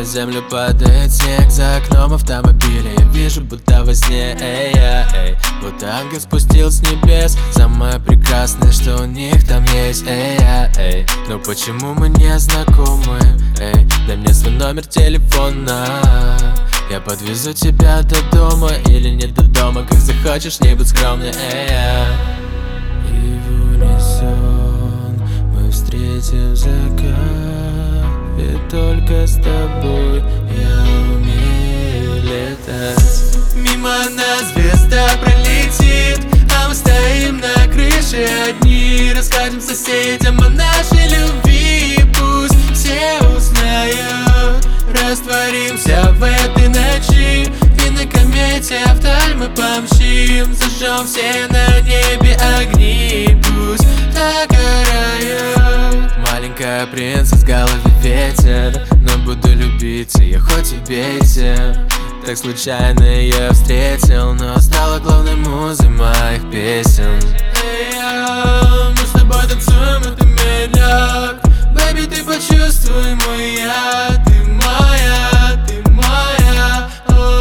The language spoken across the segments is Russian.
землю падает снег, за окном автомобиля я вижу, будто во сне. Вот ангел спустил с небес, самое прекрасное, что у них там есть. Но почему мы не знакомы? Дай мне свой номер телефона, я подвезу тебя до дома или не до дома, как захочешь, не будь скромной. И в унисон мы встретим закат, ведь только с тобой я умею летать. Мимо нас звезда пролетит, а мы стоим на крыше одни. Расскажем соседям о нашей любви, пусть все узнают. Растворимся в этой ночи, и на комете вдаль мы помчим. Зажжем все на небе огни, пусть догорают. Маленькая принцесса, с головы ветер, но буду любить ее, хоть убейте. Так случайно ее встретил, но стала главной музой моих песен. Мы с тобой танцуем, это медляк. Бэйби, ты почувствуй мой яд. Ты моя, ты моя.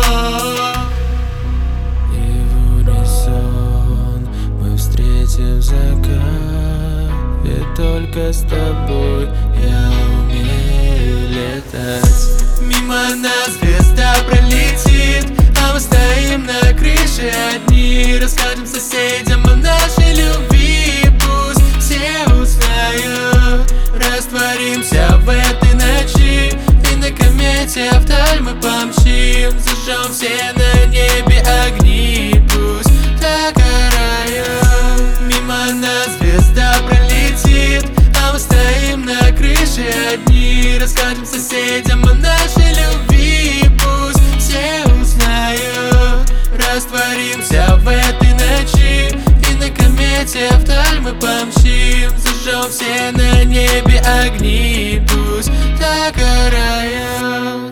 И в унисон мы встретим закат, ведь только с тобой я умею летать. Мимо нас звезда пролетит, а мы стоим на крыше одни. Расскажем соседям о нашей любви, пусть все узнают. Растворимся в этой ночи, и на комете вдаль мы помчим. Зажжем все на небе огни, пусть догорают. Мимо нас звезда пролетит, а мы стоим на крыше одни. Расскажем соседям о нашей любви, пусть все узнают. Растворимся в этой ночи, и на комете вдаль мы помчим. Зажжем все на небе огни, пусть догорают.